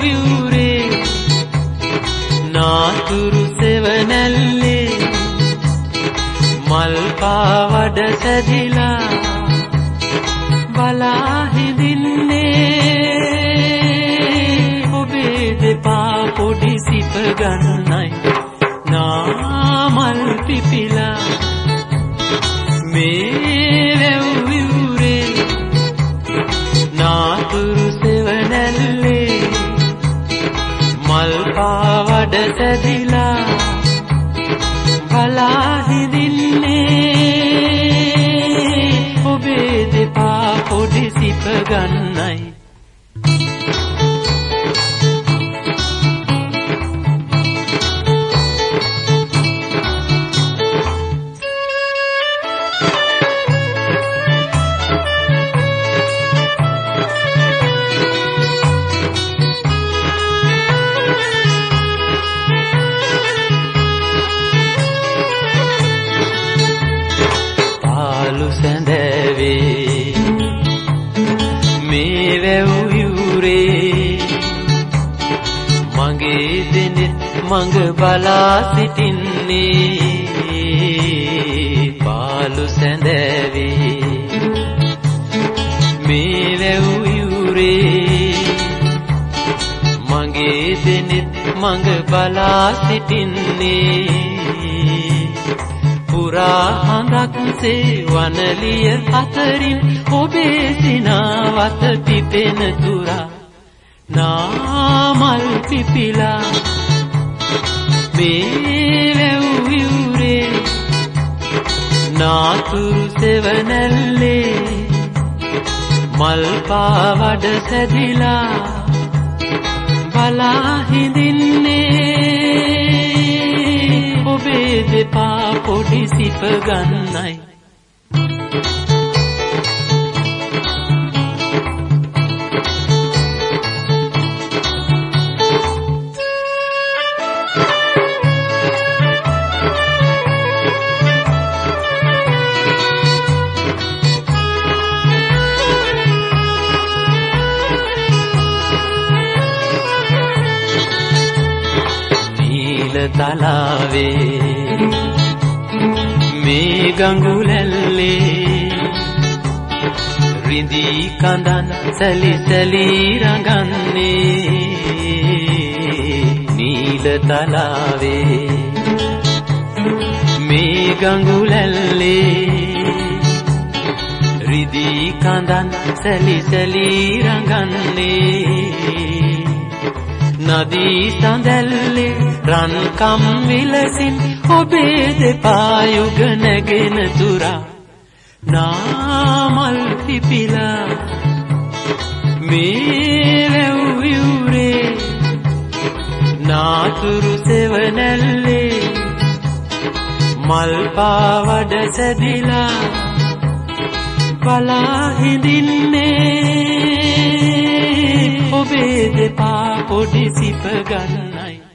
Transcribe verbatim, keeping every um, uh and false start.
යුරේ නාතුරු සෙවණැල්ලේ මල් පාවඩ සැදිලා බලා හිඳින්නේ ඔබේ දෙපා පොඩි සිප ගන්නයි නාමල් පිපිලා මේ වැව් යුරේ නාතුරු සෙවණැල්ලේ මල් පාවඩ සැදිලා බලා හිඳින්නේ ඔබේ දෙපා පොඩි සිප ගන්නයි පාලු සැඳෑවේ මේ වැව් යුරේ මගේ දෙනෙත් මඟ බලා සිටින්නේ පාලු සැඳෑවේ මේ වැව් යුරේ මගේ දෙනෙත් මඟ බලා සිටින්නේ පුරා හඳක්සේ වනලිය අතරින් ඔබේ සිනාවත පිපෙන තුරා නාමල් පිපිලා මේ වැව් යුරේ නාතුරු සෙවණැල්ලේ මල් පාවඩ සැදිලා බලා හිඳින්නේ ඔබේ දෙපා පොඩි සිප ගන්නයි තලාවේ මේ ගඟුලැල්ලේ රිදී කඳන් සැලි සැලි රඟන්නේ නීල තලාවේ මේ ගඟුලැල්ලේ රිදී කඳන් සැලි සැලි රඟන්නේ නදී සඳැල්ලේ රන් කම් විලසින් ඔබේ දෙපා යුග නැගෙන තුරා නාමල් පිපිලා මේ වැව් යුරේ නාතුරු සෙවණැල්ලේ මල් පාවඩ සැදිලා බලා හිඳින්නේ ඔබේ දෙපා පොඩි සිප ගන්නයි